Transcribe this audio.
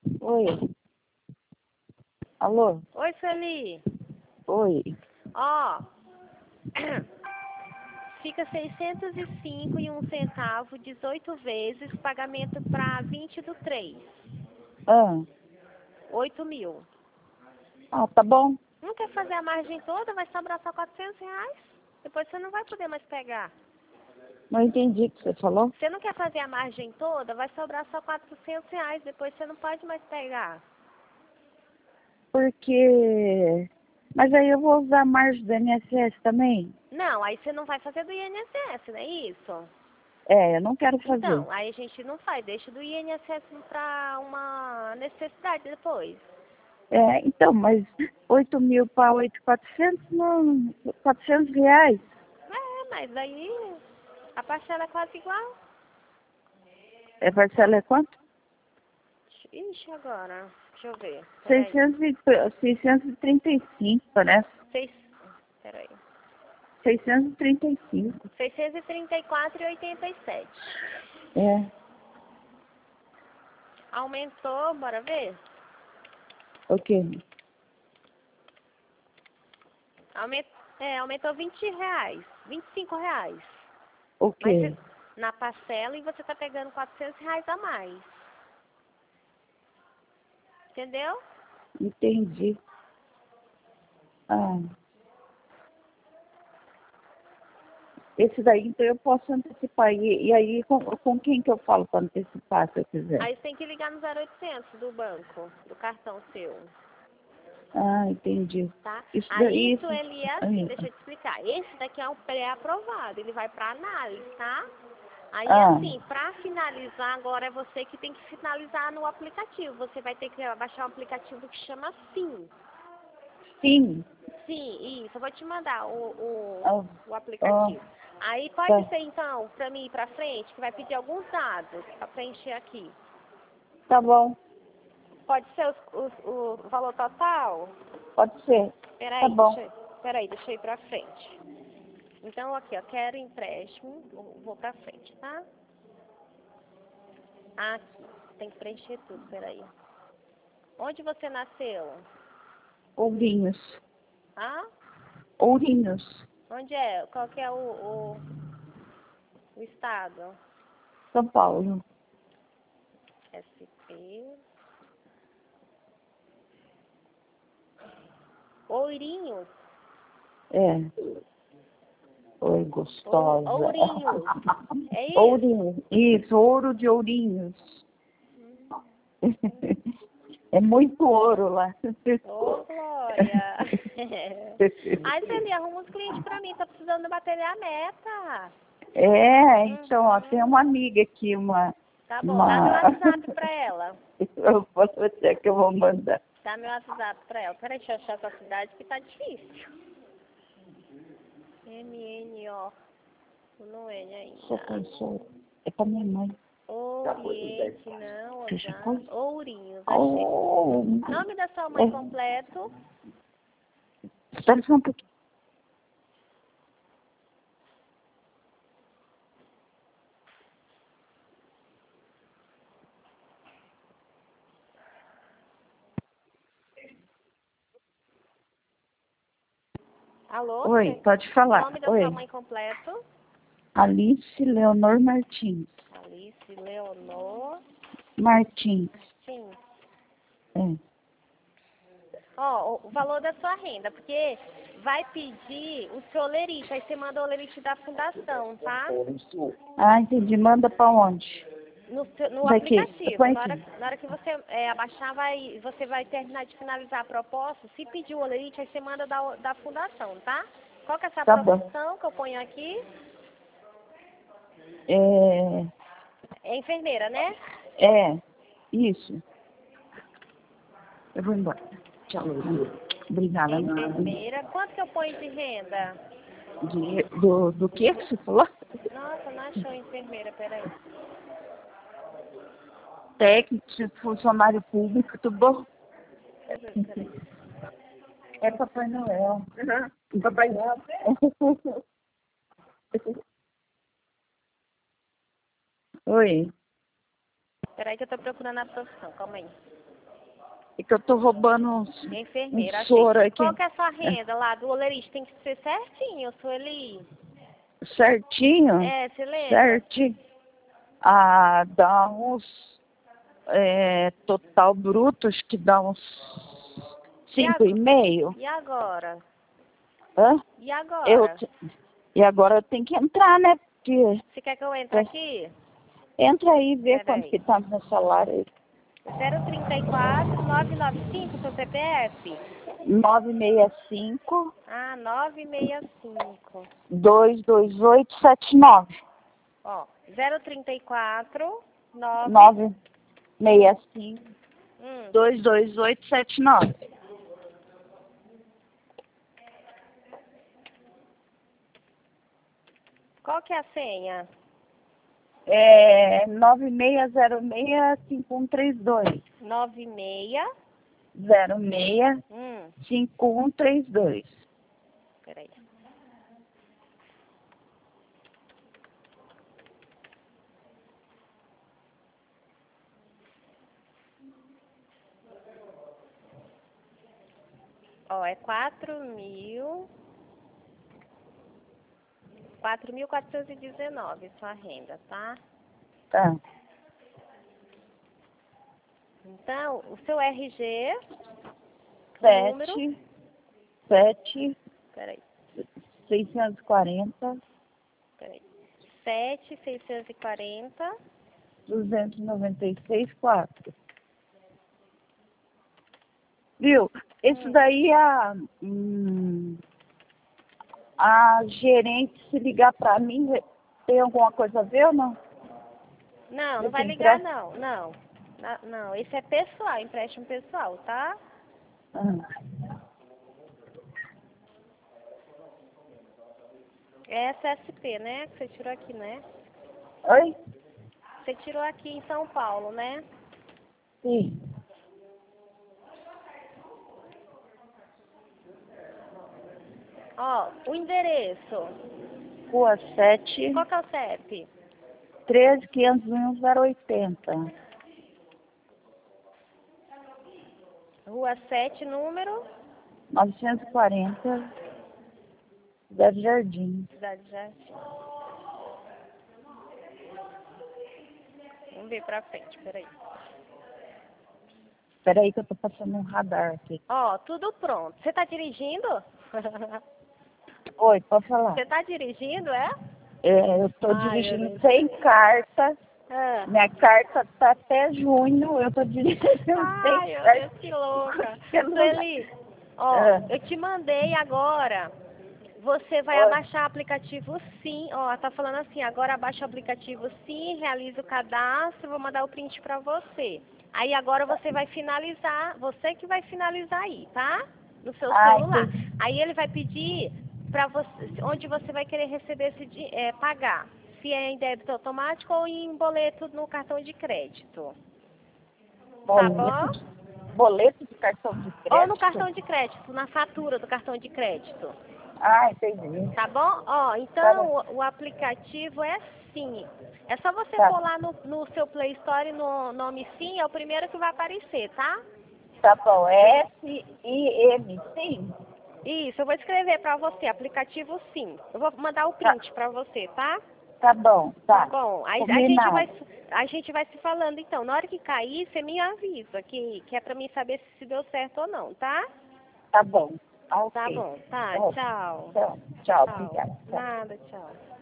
Oi. Alô? Oi, Sueli. Oi. Ó, fica 605,01, 18 vezes, pagamento para 20/3. Ah, 8.000. tá bom. Não quer fazer a margem toda? Vai sobrar só R$ 400. Depois você não vai poder mais pegar. Não entendi o que você falou. Você não quer fazer a margem toda? Vai sobrar só R$ 400. Depois você não pode mais pegar. Porque... Mas aí eu vou usar a margem do INSS também? Não, aí você não vai fazer do INSS, não é isso? É, eu não quero fazer. Então, aí a gente não faz. Deixa do INSS para uma necessidade depois. Então, mas 8.000 para 8.400, não... R$ 400. Mas daí a parcela é quase igual. É parcela é quanto? Ixi, agora. Deixa eu ver. Peraí. 635, parece. Peraí. 635. 634,87. É. Aumentou, bora ver? O quê? Aumentou R$ 20. R$ 25. O Mas quê? na parcela e você tá pegando R$ 400 a mais. Entendeu? Entendi. Ah. Esse daí, então, eu posso antecipar. E aí, com quem que eu falo para antecipar, se eu quiser? Aí você tem que ligar no 0800 do banco, do cartão seu. Ah, entendi. Tá? Isso Aí, daí... isso ele é assim, deixa eu te explicar. Esse daqui é um pré-aprovado, ele vai para análise, tá? Aí, Ah, assim, para finalizar, agora é você que tem que finalizar no aplicativo. Você vai ter que baixar um aplicativo que chama Sim. sim. Sim, isso. Eu vou te mandar Ah, o ah, aplicativo. Aí pode tá. ser, então, para mim ir para frente, que vai pedir alguns dados para preencher aqui. Tá bom. Pode ser o valor total? Pode ser. Tá bom. Peraí, deixa eu ir para frente. Então, aqui, ó, quero empréstimo, vou pra frente, tá? Aqui, tem que preencher tudo, peraí. Onde você nasceu? Ourinhos. Ah? Ourinhos. Onde é? Qual que é o estado? São Paulo. SP. Ourinhos. É. Oi, gostosa. Ourinhos. É isso? Ourinhos. Isso, ouro de Ourinhos. É muito ouro lá. Ô, Glória. Aí, Celi, arruma uns clientes pra mim, tá precisando bater a meta. Então, ó, tem uma amiga aqui, Tá bom, dá meu WhatsApp pra ela. Eu posso até que eu vou mandar. Dá meu WhatsApp pra ela. Peraí, deixa eu achar essa cidade que tá difícil. MNO. Não é Sou ainda. professora. É pra minha mãe. Oriente, não, Fecha a já. coisa? Ourinhos, achei. Oh, Nome da sua mãe completo? espera só um pouquinho. Alô? Oi, pode falar. Nome da sua Oi. mãe completo? Alice Leonor Martins. Alice Leonor. Martins. Sim. É. Ó, o valor da sua renda, porque vai pedir o seu olerite, aí você manda o olerite da fundação, tá? Ah, entendi. Manda pra onde? No Daqui. aplicativo. Põe Na aqui. hora que você abaixar, você vai terminar de finalizar a proposta. Se pedir o olerite, aí você manda da fundação, tá? Qual que é essa Tá bom. profissão que eu ponho aqui? É, É enfermeira, né? isso. Eu vou embora. Tchau. Obrigada. Enfermeira. Quanto que eu ponho de renda? Do que você falou? Nossa, não achou enfermeira, peraí. Técnico, funcionário público, tudo bom? Peraí. É Papai Noel. Papai Noel. Oi. Peraí que eu tô procurando a profissão, calma aí. É que eu tô roubando uns, Enfermeira, um soro aqui. Qual que é a sua renda lá do olerite? Tem que ser certinho, Sueli. Certinho? É, você lembra? Certinho. Ah, dá uns... total brutos que dá uns 5,5. E agora? Hã? E agora? E agora eu tenho que entrar, né? Porque... Você quer que eu entre aqui? Entra aí e vê Pera quanto aí. que tá no meu salário. 034 995, seu CPF? 965 Ah, 965. 22879. Ó, 034 9... 965 Hum. 22879. Qual que é a senha? 96065132. 96... 065132. Peraí. Ó, é 4.419 sua renda, tá? Tá. Então, o seu RG, número... 7 Peraí, 640 peraí. 7.640... 296 4. Viu? Isso daí a gerente, se ligar pra mim, tem alguma coisa a ver ou não? Não, não Esse vai ligar empréstimo? não. Não, esse é pessoal, empréstimo pessoal, tá? Ah. É SSP, né? Que você tirou aqui, né? Oi? Você tirou aqui em São Paulo, né? Sim. Ó, o endereço. Rua 7, Qual que é o CEP? 13 501 080. Rua 7, número? 940, Cidade Jardim. Cidade de Jardim. Vamos ver pra frente, peraí. Espera aí que eu tô passando um radar aqui. Ó, tudo pronto. Você tá dirigindo? Oi, pode falar. Você tá dirigindo, é? Eu tô Ai, meu dirigindo Deus. sem carta. Ah. Minha carta tá até junho. Eu tô dirigindo sem Ai, meu Deus, carta. que louca. Celular. Sueli, ó, Ah, eu te mandei agora. Você vai oi. abaixar o aplicativo sim. Ó, tá falando assim, agora abaixa o aplicativo sim, realiza o cadastro, vou mandar o print pra você. Aí agora você vai finalizar, você que vai finalizar aí, tá? No seu Ah, celular. entendi. Aí ele vai pedir pra você, onde você vai querer receber pagar. Se é em débito automático ou em boleto no cartão de crédito. Tá bom? Boleto de cartão de Ou no crédito? cartão de crédito, na fatura do cartão de crédito. Ah, entendi. Tá bom? Ó, Tá, então o aplicativo é Sim. É só você tá, pôr lá no seu Play Store no nome Sim, é o primeiro que vai aparecer, tá? tá bom. S-I-M, sim? Isso, eu vou escrever pra você, aplicativo Sim. Eu vou mandar o Tá, print pra você, tá? tá bom, Tá tá. bom. Aí Combinado. a gente vai se falando então. Na hora que cair, você me avisa, que é pra mim saber se deu certo ou não, tá? Tá bom. Ah, Tá ok. bom, tá, Tá bom. tchau. Então, tchau, Tchau. obrigada. Tchau. Nada, tchau.